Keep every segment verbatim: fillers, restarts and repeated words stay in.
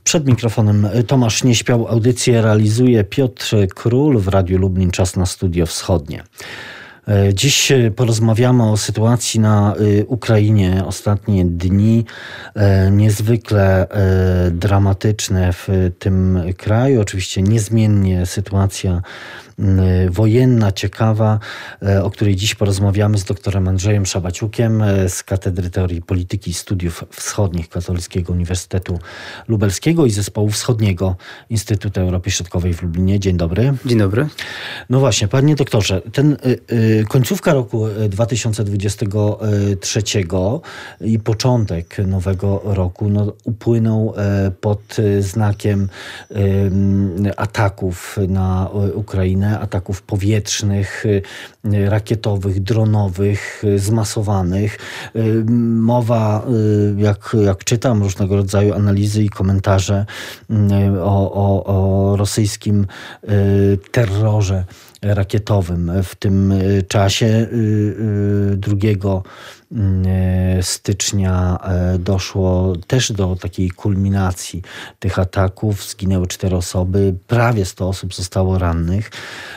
Przed mikrofonem Tomasz Nieśpiał. Audycję realizuje Piotr Król w Radiu Lublin. Czas na Studio Wschodnie. Dziś porozmawiamy o sytuacji na Ukrainie. Ostatnie dni niezwykle dramatyczne w tym kraju. Oczywiście niezmiennie sytuacja wojenna, ciekawa, o której dziś porozmawiamy z doktorem Andrzejem Szabaciukiem z Katedry Teorii Polityki i Studiów Wschodnich Katolickiego Uniwersytetu Lubelskiego i Zespołu Wschodniego Instytutu Europy Środkowej w Lublinie. Dzień dobry. Dzień dobry. No właśnie, panie doktorze, ten y, y, końcówka roku dwa tysiące dwudziestego trzeciego i początek nowego roku no, upłynął y, pod znakiem y, ataków na Ukrainę, ataków powietrznych, rakietowych, dronowych, zmasowanych. Mowa, jak, jak czytam, różnego rodzaju analizy i komentarze o, o, o rosyjskim terrorze rakietowym. W tym czasie drugiego stycznia doszło też do takiej kulminacji tych ataków. Zginęły cztery osoby, prawie sto osób zostało rannych.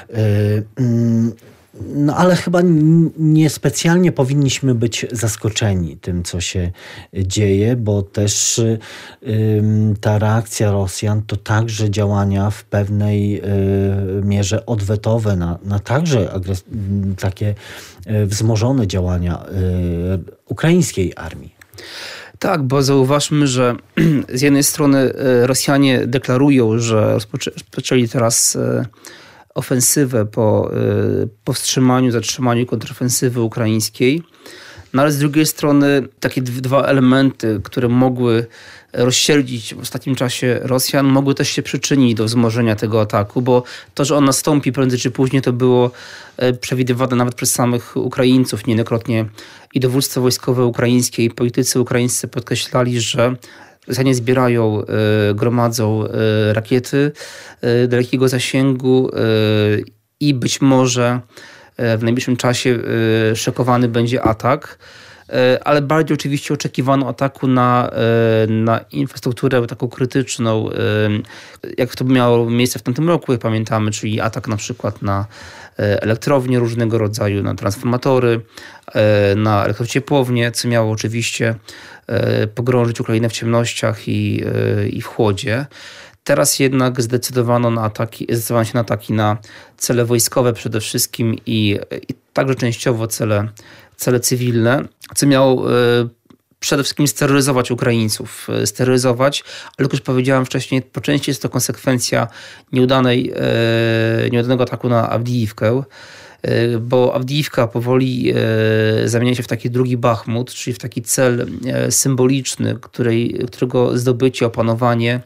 No ale chyba niespecjalnie powinniśmy być zaskoczeni tym, co się dzieje, bo też y, ta reakcja Rosjan to także działania w pewnej y, mierze odwetowe na, na także agres- takie y, wzmożone działania y, ukraińskiej armii. Tak, bo zauważmy, że z jednej strony Rosjanie deklarują, że rozpoczęli teraz ofensywę po powstrzymaniu, zatrzymaniu kontrofensywy ukraińskiej. No ale z drugiej strony takie dwa elementy, które mogły rozsierdzić w ostatnim czasie Rosjan, mogły też się przyczynić do wzmożenia tego ataku, bo to, że on nastąpi prędzej czy później, to było przewidywane nawet przez samych Ukraińców. Niejednokrotnie i dowództwo wojskowe ukraińskie, i politycy ukraińscy podkreślali, że Rosjanie zbierają, gromadzą rakiety dalekiego zasięgu i być może w najbliższym czasie szykowany będzie atak, ale bardziej oczywiście oczekiwano ataku na, na infrastrukturę taką krytyczną, jak to miało miejsce w tamtym roku, jak pamiętamy, czyli atak na przykład na elektrownie różnego rodzaju, na transformatory, na elektrociepłownie, co miało oczywiście pogrążyć Ukrainę w ciemnościach i, i w chłodzie. Teraz jednak zdecydowano, na ataki, zdecydowano się na ataki na cele wojskowe przede wszystkim i, i także częściowo cele, cele cywilne, co miało przede wszystkim steroryzować Ukraińców. Steroryzować, ale jak już powiedziałem wcześniej, po części jest to konsekwencja nieudanej, nieudanego ataku na Awdijiwkę, bo Awdijiwka powoli zamienia się w taki drugi Bachmut, czyli w taki cel symboliczny, której, którego zdobycie, opanowanie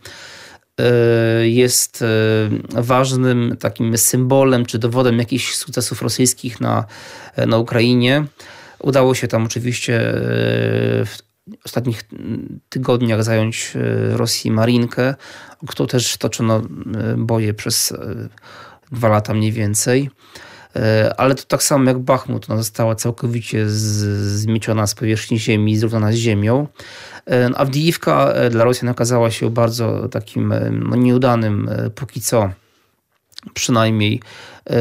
jest ważnym takim symbolem czy dowodem jakichś sukcesów rosyjskich na, na Ukrainie. Udało się tam oczywiście w ostatnich tygodniach zająć Rosji Marinkę, o którą też toczono boje przez dwa lata mniej więcej. Ale to tak samo jak Bachmut, ona została całkowicie z, zmieciona z powierzchni ziemi, zrównana z ziemią. Awdijiwka dla Rosjan okazała się bardzo takim no, nieudanym póki co, przynajmniej e,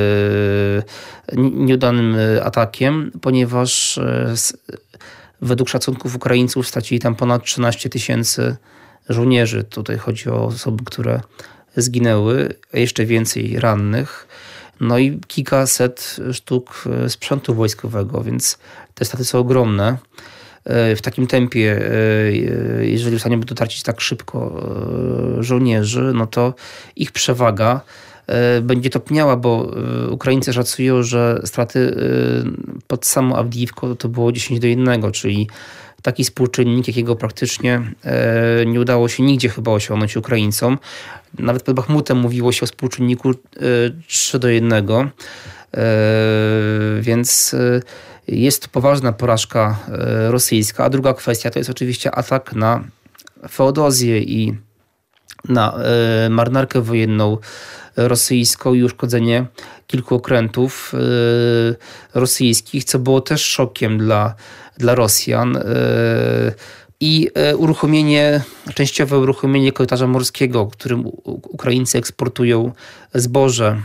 nieudanym atakiem, ponieważ e, według szacunków Ukraińców stracili tam ponad trzynaście tysięcy żołnierzy. Tutaj chodzi o osoby, które zginęły, a jeszcze więcej rannych. No i kilkaset sztuk sprzętu wojskowego, więc te straty są ogromne. W takim tempie, jeżeli zostaniemy dotarć tak szybko żołnierzy, no to ich przewaga będzie topniała, bo Ukraińcy szacują, że straty pod samą Awdijiwką to było dziesięć do jednego, czyli taki współczynnik, jakiego praktycznie nie udało się nigdzie chyba osiągnąć Ukraińcom. Nawet pod Bachmutem mówiło się o współczynniku trzy do jednego, więc jest to poważna porażka rosyjska. A druga kwestia to jest oczywiście atak na Feodozję i na marynarkę wojenną rosyjską i uszkodzenie kilku okrętów rosyjskich, co było też szokiem dla, dla Rosjan. i uruchomienie, częściowe uruchomienie korytarza morskiego, którym Ukraińcy eksportują zboże,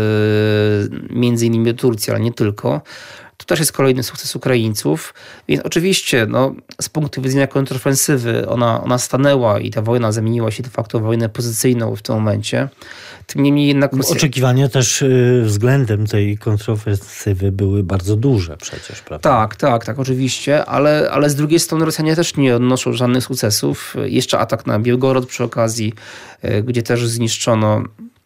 między innymi do Turcji, ale nie tylko. To też jest kolejny sukces Ukraińców. Więc oczywiście no, z punktu widzenia kontrofensywy ona, ona stanęła i ta wojna zamieniła się de facto w wojnę pozycyjną w tym momencie. Tym niemniej jednak... Rosja... Oczekiwania też y, względem tej kontrofensywy były bardzo duże przecież, prawda? Tak, tak, tak, oczywiście, ale, ale z drugiej strony Rosjanie też nie odnoszą żadnych sukcesów. Jeszcze atak na Białgorod przy okazji, y, gdzie też zniszczono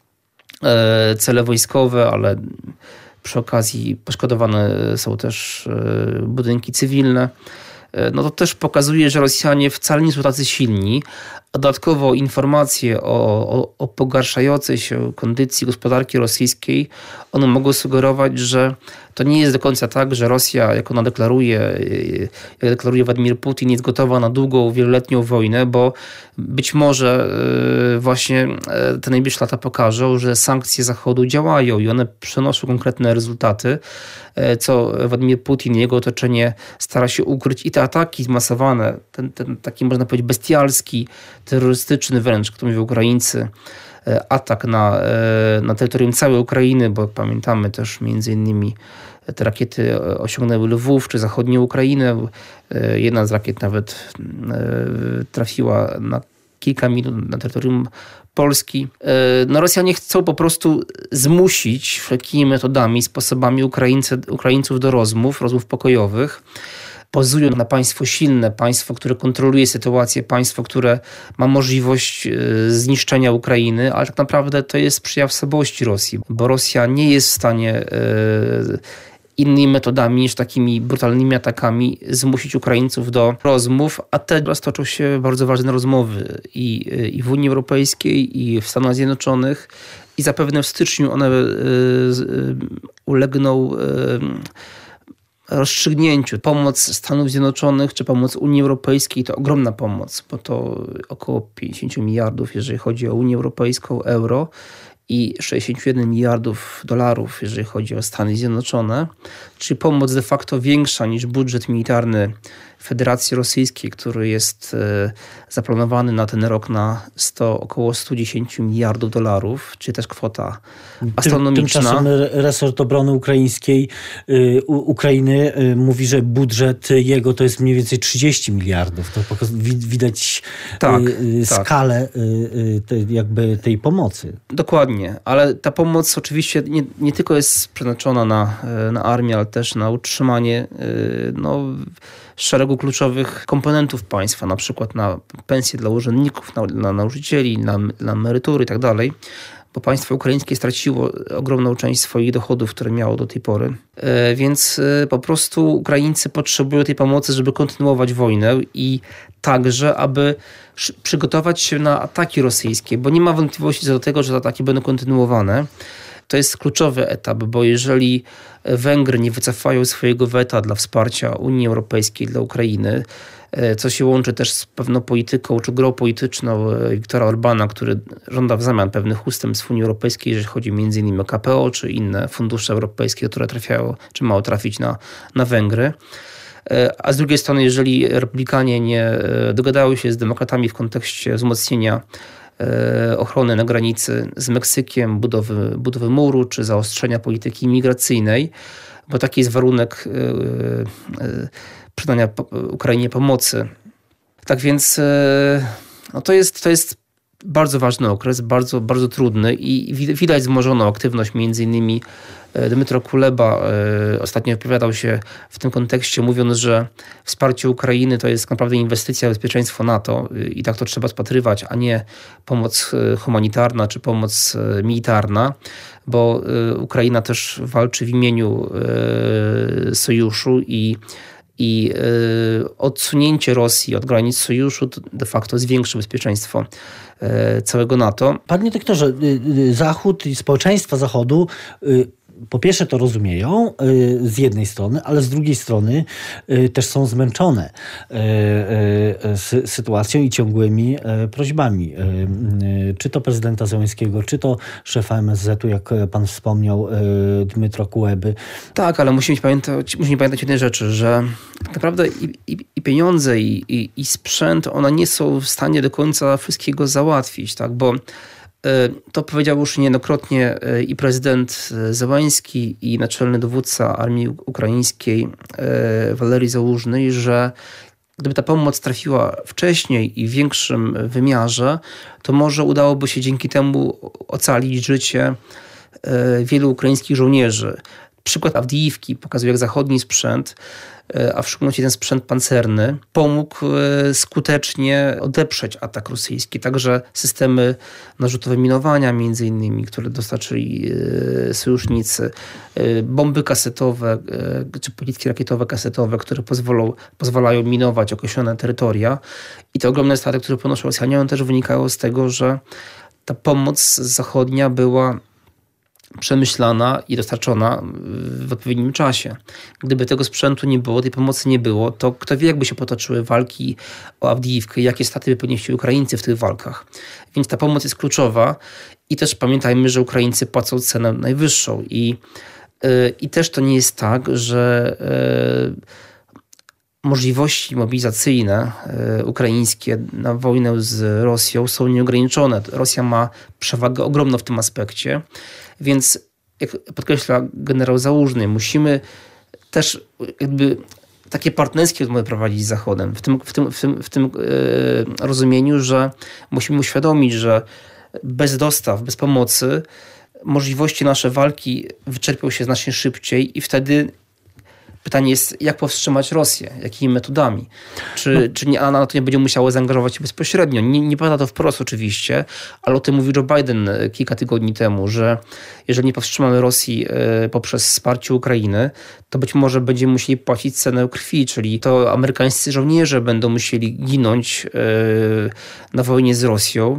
y, cele wojskowe, ale przy okazji poszkodowane są też budynki cywilne. No to też pokazuje, że Rosjanie wcale nie są tacy silni. A dodatkowo informacje o, o, o pogarszającej się kondycji gospodarki rosyjskiej, one mogą sugerować, że to nie jest do końca tak, że Rosja, jak ona deklaruje, jak deklaruje Władimir Putin, jest gotowa na długą, wieloletnią wojnę, bo być może właśnie te najbliższe lata pokażą, że sankcje Zachodu działają i one przynoszą konkretne rezultaty, co Władimir Putin i jego otoczenie stara się ukryć. I te ataki zmasowane, ten, ten taki można powiedzieć bestialski, terrorystyczny wręcz, jak to mówią Ukraińcy, atak na, na terytorium całej Ukrainy, bo pamiętamy też między innymi te rakiety osiągnęły Lwów czy zachodnią Ukrainę. Jedna z rakiet nawet trafiła na kilka minut na terytorium Polski. No Rosjanie chcą po prostu zmusić wszelkimi metodami, sposobami Ukraińcy, Ukraińców do rozmów, rozmów pokojowych. Pozują na państwo silne, państwo, które kontroluje sytuację, państwo, które ma możliwość zniszczenia Ukrainy, ale tak naprawdę to jest przejaw słabości Rosji, bo Rosja nie jest w stanie innymi metodami niż takimi brutalnymi atakami zmusić Ukraińców do rozmów, a teraz toczą się bardzo ważne rozmowy i, i w Unii Europejskiej, i w Stanach Zjednoczonych i zapewne w styczniu one ulegną rozstrzygnięciu. Pomoc Stanów Zjednoczonych czy pomoc Unii Europejskiej to ogromna pomoc, bo to około pięćdziesiąt miliardów, jeżeli chodzi o Unię Europejską, euro i sześćdziesiąt jeden miliardów dolarów, jeżeli chodzi o Stany Zjednoczone, czyli pomoc de facto większa niż budżet militarny Federacji Rosyjskiej, który jest zaplanowany na ten rok na sto, około sto dziesięć miliardów dolarów, czyli też kwota astronomiczna. Tymczasem resort obrony ukraińskiej, u, Ukrainy mówi, że budżet jego to jest mniej więcej trzydzieści miliardów. To widać tak, skalę tak. Te, jakby tej pomocy. Dokładnie, ale ta pomoc oczywiście nie, nie tylko jest przeznaczona na, na armię, ale też na utrzymanie no, szeregu kluczowych komponentów państwa, na przykład na pensje dla urzędników, na, na nauczycieli, na, na emerytury i tak dalej, bo państwo ukraińskie straciło ogromną część swoich dochodów, które miało do tej pory. E, więc e, po prostu Ukraińcy potrzebują tej pomocy, żeby kontynuować wojnę i także, aby sz- przygotować się na ataki rosyjskie, bo nie ma wątpliwości co do tego, że te ataki będą kontynuowane. To jest kluczowy etap, bo jeżeli Węgry nie wycofają swojego weta dla wsparcia Unii Europejskiej dla Ukrainy, co się łączy też z pewną polityką czy grą polityczną Viktora Orbana, który żąda w zamian pewnych ustępstw Unii Europejskiej, jeżeli chodzi między innymi o K P O czy inne fundusze europejskie, które trafiają, czy mają trafić na, na Węgry. A z drugiej strony, jeżeli republikanie nie dogadają się z demokratami w kontekście wzmocnienia ochrony na granicy z Meksykiem, budowy, budowy muru czy zaostrzenia polityki imigracyjnej, bo taki jest warunek przydania Ukrainie pomocy. Tak więc no to jest, to jest bardzo ważny okres, bardzo, bardzo trudny i widać wzmożoną aktywność między innymi Dmytro Kuleba ostatnio wypowiadał się w tym kontekście, mówiąc, że wsparcie Ukrainy to jest naprawdę inwestycja w bezpieczeństwo NATO i tak to trzeba rozpatrywać, a nie pomoc humanitarna czy pomoc militarna, bo Ukraina też walczy w imieniu sojuszu i I odsunięcie Rosji od granic sojuszu de facto zwiększy bezpieczeństwo całego NATO. Panie doktorze, Zachód i społeczeństwa Zachodu po pierwsze to rozumieją z jednej strony, ale z drugiej strony też są zmęczone sytuacją i ciągłymi prośbami. Czy to prezydenta Zełenskiego, czy to szefa M S Z-u, jak pan wspomniał, Dmytro Kuleby. Tak, ale musimy pamiętać, musimy pamiętać jednej rzeczy, że tak naprawdę i, i, i pieniądze, i, i, i sprzęt, one nie są w stanie do końca wszystkiego załatwić, tak, bo to powiedział już niejednokrotnie i prezydent Zełański, i naczelny dowódca armii ukraińskiej Walerii Załużny, że gdyby ta pomoc trafiła wcześniej i w większym wymiarze, to może udałoby się dzięki temu ocalić życie wielu ukraińskich żołnierzy. Przykład Awdijiwki pokazuje, jak zachodni sprzęt, a w szczególności ten sprzęt pancerny, pomógł skutecznie odeprzeć atak rosyjski. Także systemy narzutowe minowania między innymi, które dostarczyli sojusznicy, bomby kasetowe czy pociski rakietowe kasetowe, które pozwolą, pozwalają minować określone terytoria. I te ogromne straty, które ponoszą Rosjanie, one też wynikają z tego, że ta pomoc zachodnia była przemyślana i dostarczona w odpowiednim czasie. Gdyby tego sprzętu nie było, tej pomocy nie było, to kto wie, jakby się potoczyły walki o Awdijiwkę, jakie straty by ponieśli Ukraińcy w tych walkach. Więc ta pomoc jest kluczowa i też pamiętajmy, że Ukraińcy płacą cenę najwyższą. I, yy, i też to nie jest tak, że yy, możliwości mobilizacyjne yy, ukraińskie na wojnę z Rosją są nieograniczone. Rosja ma przewagę ogromną w tym aspekcie. Więc, jak podkreśla generał Załużny, musimy też jakby takie partnerskie rozmowy prowadzić z Zachodem. W tym, w tym, w tym, w tym yy, rozumieniu, że musimy uświadomić, że bez dostaw, bez pomocy możliwości nasze walki wyczerpią się znacznie szybciej i wtedy pytanie jest, jak powstrzymać Rosję? Jakimi metodami? Czy, no. czy nie, ona na to nie będzie musiała zaangażować się bezpośrednio? Nie, nie pada to wprost oczywiście, ale o tym mówił Joe Biden kilka tygodni temu, że jeżeli nie powstrzymamy Rosji y, poprzez wsparcie Ukrainy, to być może będziemy musieli płacić cenę krwi, czyli to amerykańscy żołnierze będą musieli ginąć y, na wojnie z Rosją.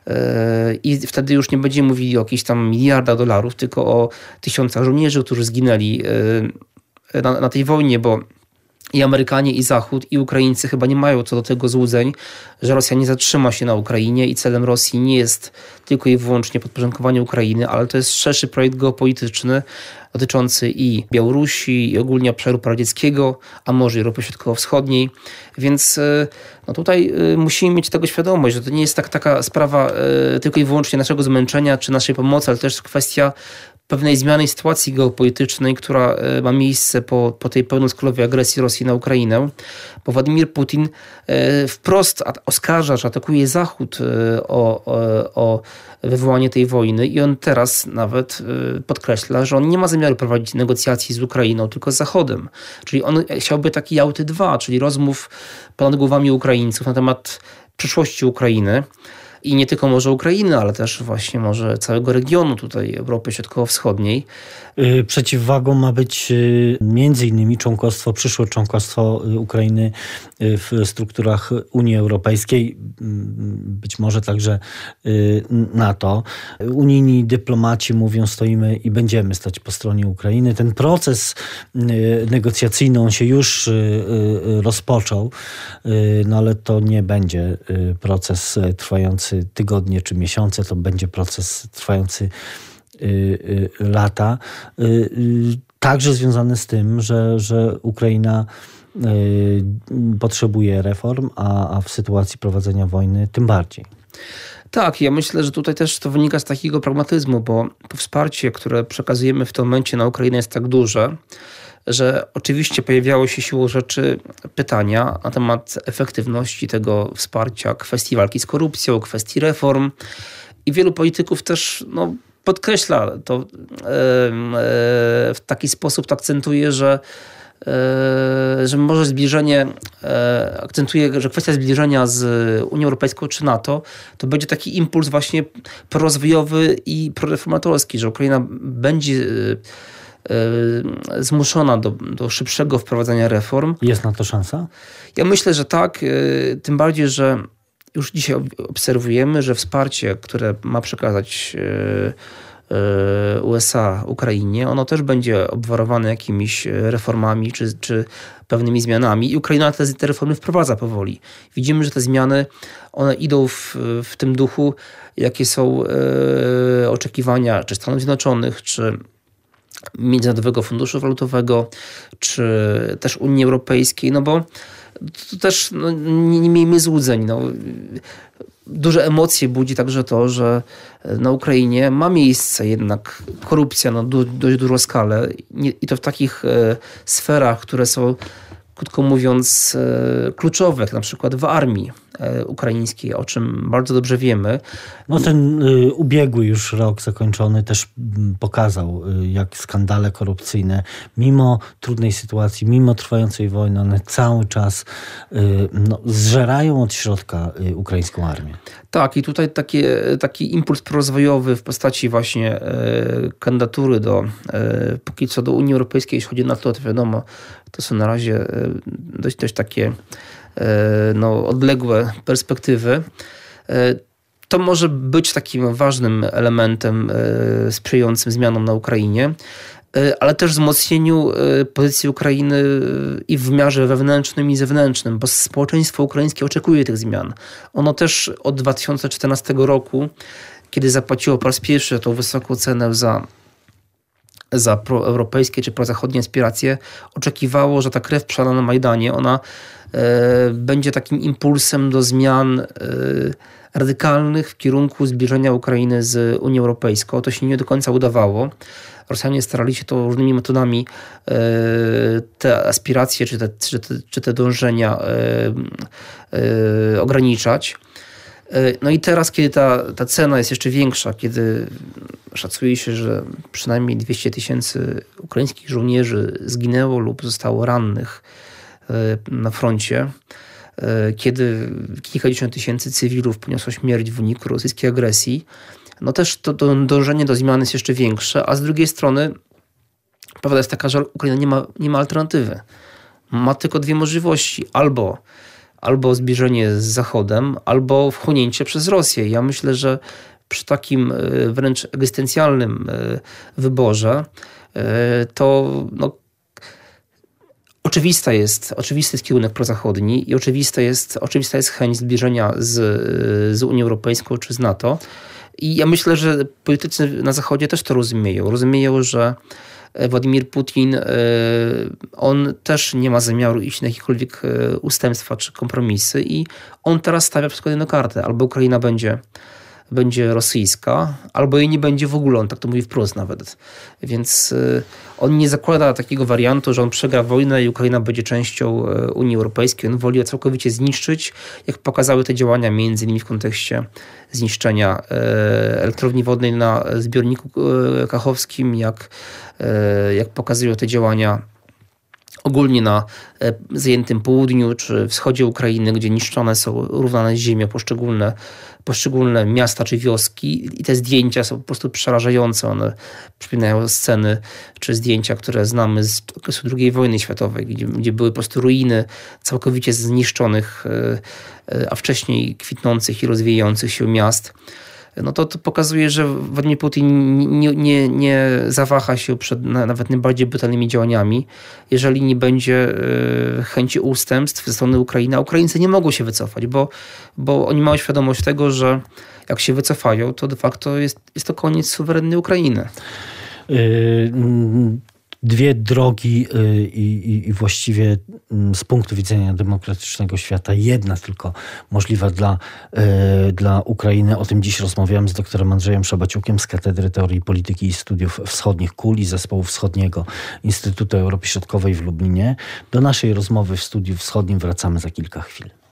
I wtedy już nie będziemy mówili o jakichś tam miliardach dolarów, tylko o tysiącach żołnierzy, którzy zginęli Na, na tej wojnie, bo i Amerykanie, i Zachód, i Ukraińcy chyba nie mają co do tego złudzeń, że Rosja nie zatrzyma się na Ukrainie i celem Rosji nie jest tylko i wyłącznie podporządkowanie Ukrainy, ale to jest szerszy projekt geopolityczny dotyczący i Białorusi, i ogólnie obszaru poradzieckiego, a może Europy Środkowo-Wschodniej. Więc no tutaj musimy mieć tego świadomość, że to nie jest tak, taka sprawa tylko i wyłącznie naszego zmęczenia czy naszej pomocy, ale też kwestia pewnej zmiany sytuacji geopolitycznej, która ma miejsce po, po tej pełnoskalowej agresji Rosji na Ukrainę, bo Władimir Putin wprost oskarża, że atakuje Zachód o, o, o wywołanie tej wojny i on teraz nawet podkreśla, że on nie ma zamiaru prowadzić negocjacji z Ukrainą, tylko z Zachodem. Czyli on chciałby taki Jałty dwa, czyli rozmów ponad głowami Ukraińców na temat przyszłości Ukrainy. I nie tylko może Ukrainy, ale też właśnie może całego regionu tutaj Europy Środkowo-Wschodniej. Przeciwwagą ma być między innymi członkostwo, przyszłe członkostwo Ukrainy w strukturach Unii Europejskiej, być może także NATO. Unijni dyplomaci mówią, stoimy i będziemy stać po stronie Ukrainy. Ten proces negocjacyjny on się już rozpoczął, no ale to nie będzie proces trwający tygodnie czy miesiące, to będzie proces trwający lata, także związane z tym, że, że Ukraina potrzebuje reform, a, a w sytuacji prowadzenia wojny tym bardziej. Tak, ja myślę, że tutaj też to wynika z takiego pragmatyzmu, bo to wsparcie, które przekazujemy w tym momencie na Ukrainę jest tak duże, że oczywiście pojawiały się siłą rzeczy pytania na temat efektywności tego wsparcia, kwestii walki z korupcją, kwestii reform i wielu polityków też no, podkreśla to e, e, w taki sposób, to akcentuje, że e, że może zbliżenie, e, akcentuje, że kwestia zbliżenia z Unią Europejską czy NATO to będzie taki impuls właśnie prorozwojowy i proreformatorski, że Ukraina będzie zmuszona do, do szybszego wprowadzania reform. Jest na to szansa? Ja myślę, że tak. Tym bardziej, że już dzisiaj obserwujemy, że wsparcie, które ma przekazać U S A Ukrainie, ono też będzie obwarowane jakimiś reformami czy, czy pewnymi zmianami i Ukraina te, te reformy wprowadza powoli. Widzimy, że te zmiany, one idą w, w tym duchu, jakie są e, oczekiwania czy Stanów Zjednoczonych, czy Międzynarodowego Funduszu Walutowego, czy też Unii Europejskiej, no bo to też no, nie, nie miejmy złudzeń. No. Duże emocje budzi także to, że na Ukrainie ma miejsce jednak korupcja na du, dość dużą skalę nie, i to w takich e, sferach, które są, krótko mówiąc, e, kluczowe, jak na przykład w armii e, ukraińskiej, o czym bardzo dobrze wiemy. No ten y, ubiegły już rok zakończony też m, pokazał, y, jak skandale korupcyjne, mimo trudnej sytuacji, mimo trwającej wojny, one cały czas y, no, zżerają od środka y, ukraińską armię. Tak, i tutaj takie, taki impuls prorozwojowy w postaci właśnie e, kandydatury do, e, póki co do Unii Europejskiej, jeśli chodzi o NATO, to wiadomo, to są na razie e, dość, dość takie e, no, odległe perspektywy. E, to może być takim ważnym elementem e, sprzyjającym zmianom na Ukrainie, ale też wzmocnieniu pozycji Ukrainy i w wymiarze wewnętrznym i zewnętrznym, bo społeczeństwo ukraińskie oczekuje tych zmian. Ono też od dwa tysiące czternastego roku, kiedy zapłaciło po raz pierwszy tą wysoką cenę za, za proeuropejskie czy prozachodnie aspiracje, oczekiwało, że ta krew przelana na Majdanie, ona e, będzie takim impulsem do zmian e, radykalnych w kierunku zbliżenia Ukrainy z Unią Europejską. To się nie do końca udawało. Rosjanie starali się to różnymi metodami te aspiracje czy te, czy te, czy te dążenia ograniczać. No i teraz, kiedy ta, ta cena jest jeszcze większa, kiedy szacuje się, że przynajmniej dwieście tysięcy ukraińskich żołnierzy zginęło lub zostało rannych na froncie, kiedy kilkadziesiąt tysięcy cywilów poniosło śmierć w wyniku rosyjskiej agresji, no też to, to dążenie do zmiany jest jeszcze większe, a z drugiej strony prawda jest taka, że Ukraina nie ma, nie ma alternatywy. Ma tylko dwie możliwości. Albo, albo zbliżenie z Zachodem, albo wchłonięcie przez Rosję. Ja myślę, że przy takim wręcz egzystencjalnym wyborze to no, Oczywista jest, oczywisty jest kierunek prozachodni i oczywista jest, oczywista jest chęć zbliżenia z, z Unią Europejską czy z NATO. I ja myślę, że politycy na Zachodzie też to rozumieją. Rozumieją, że Władimir Putin, on też nie ma zamiaru iść na jakiekolwiek ustępstwa czy kompromisy i on teraz stawia wszystko na kartę. Albo Ukraina będzie, będzie rosyjska, albo jej nie będzie w ogóle. On tak to mówi wprost nawet. Więc on nie zakłada takiego wariantu, że on przegra wojnę i Ukraina będzie częścią Unii Europejskiej. On woli ją całkowicie zniszczyć, jak pokazały te działania między innymi w kontekście zniszczenia elektrowni wodnej na zbiorniku kachowskim, jak, jak pokazują te działania ogólnie na zajętym południu czy wschodzie Ukrainy, gdzie niszczone są, równane z ziemią poszczególne, poszczególne miasta czy wioski i te zdjęcia są po prostu przerażające. One przypominają sceny czy zdjęcia, które znamy z okresu drugiej wojny światowej, gdzie, gdzie były po prostu ruiny całkowicie zniszczonych, a wcześniej kwitnących i rozwijających się miast. No to, to pokazuje, że Władimir Putin nie, nie, nie zawaha się przed nawet najbardziej brutalnymi działaniami, jeżeli nie będzie chęci ustępstw ze strony Ukrainy. A Ukraińcy nie mogą się wycofać, bo, bo oni mają świadomość tego, że jak się wycofają, to de facto jest, jest to koniec suwerennej Ukrainy. Yy, dwie drogi i, i, i właściwie z punktu widzenia demokratycznego świata jedna tylko możliwa dla, dla Ukrainy. O tym dziś rozmawiamy z doktorem Andrzejem Szabaciukiem z Katedry Teorii Polityki i Studiów Wschodnich K U L I Zespołu Wschodniego Instytutu Europy Środkowej w Lublinie. Do naszej rozmowy w Studiu Wschodnim wracamy za kilka chwil.